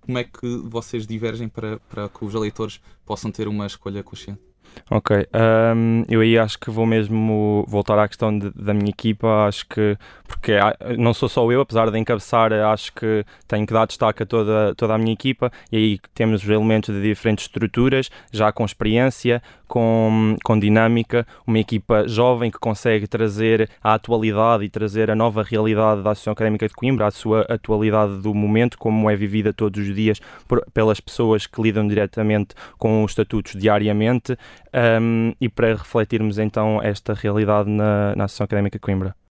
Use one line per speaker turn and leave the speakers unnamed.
como é que vocês divergem para que os eleitores possam ter uma escolha consciente?
Ok, eu aí acho que vou mesmo voltar à questão da minha equipa, acho que, porque não sou só eu, apesar de encabeçar, acho que tenho que dar destaque a toda a minha equipa, e aí temos elementos de diferentes estruturas, já com experiência, com dinâmica, uma equipa jovem que consegue trazer a atualidade e trazer a nova realidade da Associação Académica de Coimbra, a sua atualidade do momento, como é vivida todos os dias pelas pessoas que lidam diretamente com os estatutos diariamente. E para refletirmos então esta realidade na Associação Académica de Coimbra.